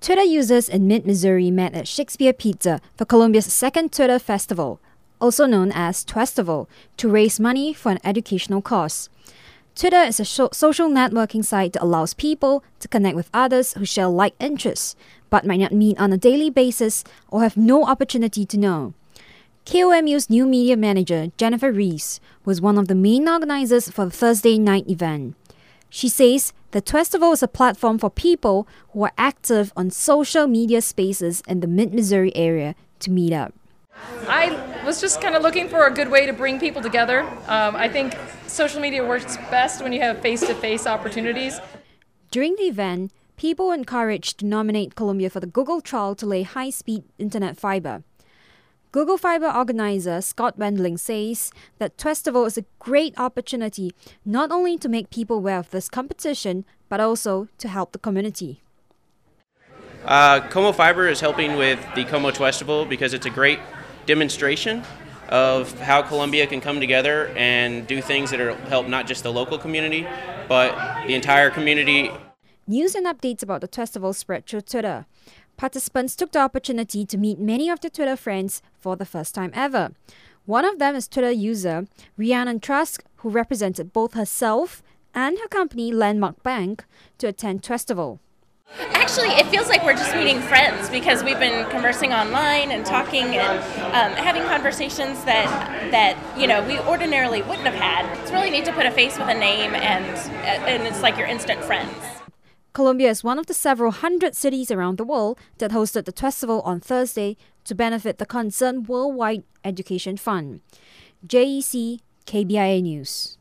Twitter users in mid-Missouri met at Shakespeare Pizza for Columbia's second Twitter festival, also known as Twestival, to raise money for an educational cause. Twitter is a social networking site that allows people to connect with others who share like interests, but might not meet on a daily basis or have no opportunity to know. KOMU's new media manager, Jennifer Reese, was one of the main organizers for the Thursday night event. She says the Twestival is a platform for people who are active on social media spaces in the mid-Missouri area to meet up. I was just kind of looking for a good way to bring people together. I think social media works best when you have face-to-face opportunities. During the event, people were encouraged to nominate Columbia for the Google trial to lay high-speed internet fiber. Google Fiber organizer Scott Wendling says that Twestival is a great opportunity not only to make people aware of this competition, but also to help the community. Como Fiber is helping with the Como Twestival because it's a great demonstration of how Columbia can come together and do things that help not just the local community, but the entire community. News and updates about the Twestival spread through Twitter. Participants took the opportunity to meet many of their Twitter friends for the first time ever. One of them is Twitter user Rhiannon Trask, who represented both herself and her company Landmark Bank to attend Twestival. Actually, it feels like we're just meeting friends because we've been conversing online and talking and having conversations that we ordinarily wouldn't have had. It's really neat to put a face with a name and it's like your instant friends. Columbia is one of the several hundred cities around the world that hosted the Twestival on Thursday to benefit the Concerned Worldwide Education Fund. JEC KBIA News.